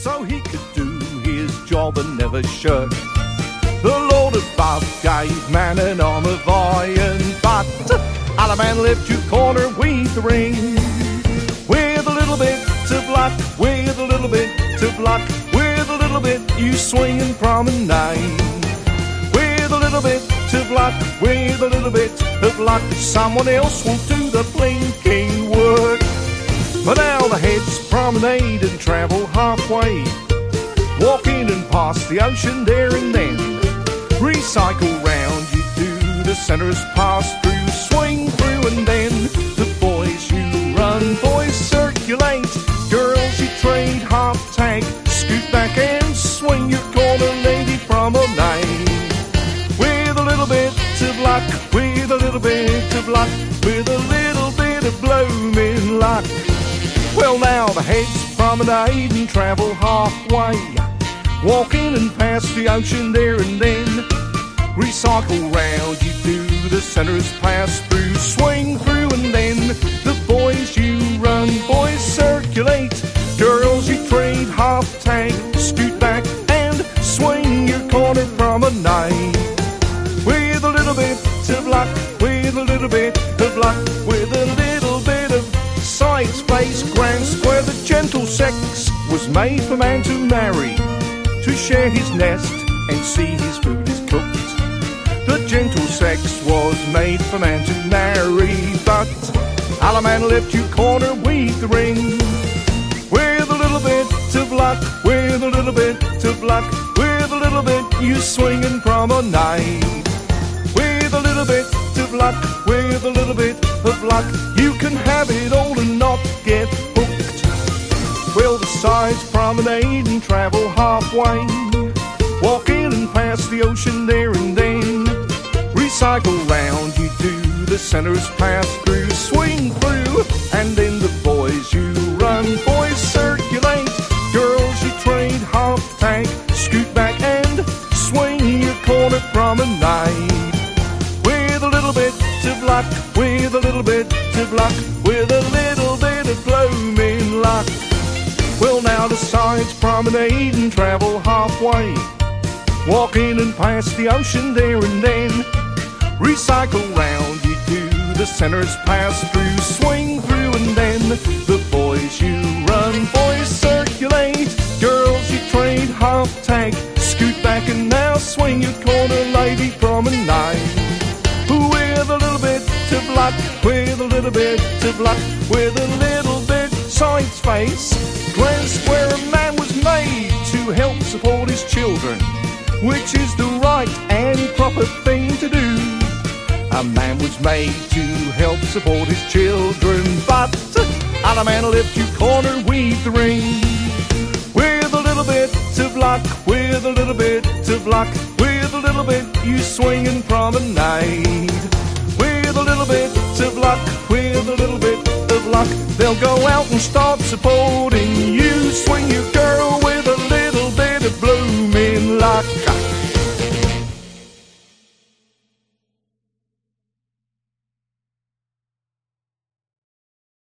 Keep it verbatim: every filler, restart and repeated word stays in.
so he could do his job and never shirk. The Lord above gave man an arm of iron, but other man left you corner with the ring. With a little bit of luck, with a little bit of luck, with a little bit you swing and promenade. With a little bit of luck, with a little bit of luck, someone else will do the blinking work. But now the heads promenade and travel halfway, walking and past the ocean there and then. Recycle round, you do the centres pass through, swing through and then the boys you run, boys circulate, girls you trade half tag, scoot back and swing your corner, lady promenade. With a little bit of luck, with a little bit of luck, with a little bit of blooming luck. Well now the heads promenade and travel halfway, walking and past the ocean there and then. Recycle round, you do the centres pass through, swing through and then the boys you run, boys circulate, girls you trade half tag, scoot back and swing your corner promenade. With a little bit of luck, with a little bit of luck, with a little bit of side space, grand square, the gentle sex was made for man to marry, to share his nest and see his food is cooked. The gentle sex was made for man to marry, but other man left you corner with the ring. With a little bit of luck, with a little bit of luck, with a little bit you swing and promenade. With a little bit of luck, with a little bit of luck, you can have it all and not get hooked. Well, the sides promenade and travel halfway, walking and past the ocean there and then. Recycle round, you do the centres pass through, swing through, and then the boys you run, boys circulate, girls you trade half tag, scoot back and swing your corner promenade. With a little bit of luck, with a little bit of luck, with a little bit of blooming luck. Well now the sides promenade and travel halfway, walking and past the ocean there and then. Recycle round, you do the centres pass through, swing through and then the boys you run, boys circulate, girls you trade half tag, scoot back and now swing your corner, lady promenade. With a little bit of luck, with a little bit of luck, with a little bit side space, grand square, a man was made to help support his children, which is the right and proper thing to do. A man was made to help support his children, but other man left you corner with the ring. With a little bit of luck, with a little bit of luck, with a little bit you swing and promenade. With a little bit of luck, with a little bit of luck, they'll go out and start supporting you. Swing your girl